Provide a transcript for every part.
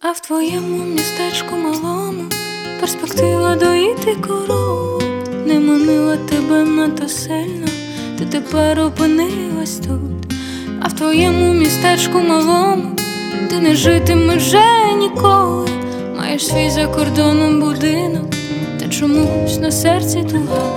А в твоєму містечку малому перспектива доїти корову не манила тебе надто сильно, ти тепер опинилась тут. А в твоєму містечку малому ти не житимеш вже ніколи. Маєш свій за кордоном будинок, та чомусь на серці туга.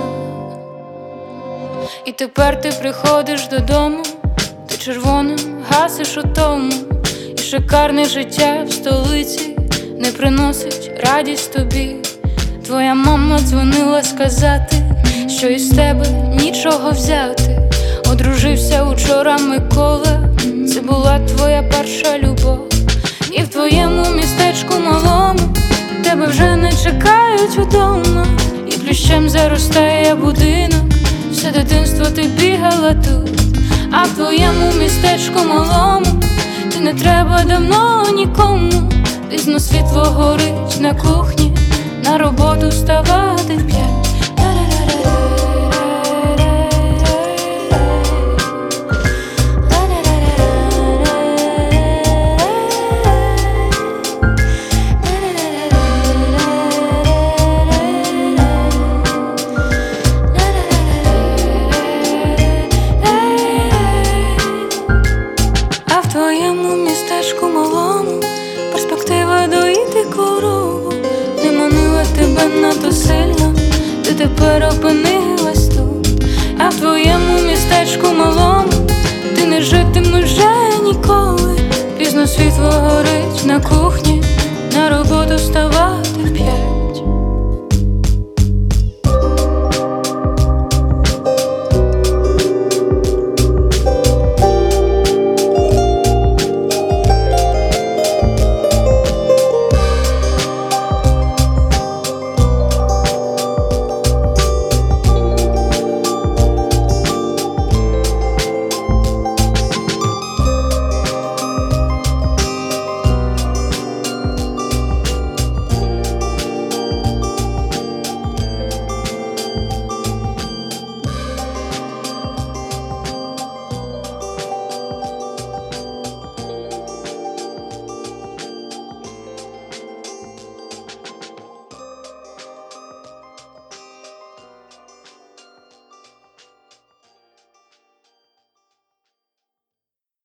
І тепер ти приходиш додому, ти червоним гасиш утому. І шикарне життя в столиці не приносить радість тобі. Твоя мама дзвонила сказати, що із тебе нічого взяти. Одружився учора Микола, це була твоя перша любов. І в твоєму містечку малому тебе вже не чекають удома. І плющем заростає будинок, все дитинство ти бігала тут. А в твоєму містечку малому ти не треба давно нікому. Пізно світло горить на кухні, на роботу вставати вп'ять. А в твоєму містечку малому перспектива доїти корову не манила тебе надто сильно, ти тепер опинилась тут. А в твоєму містечку малому ти не житимеш вже ніколи. Пізно світло горить на кухні,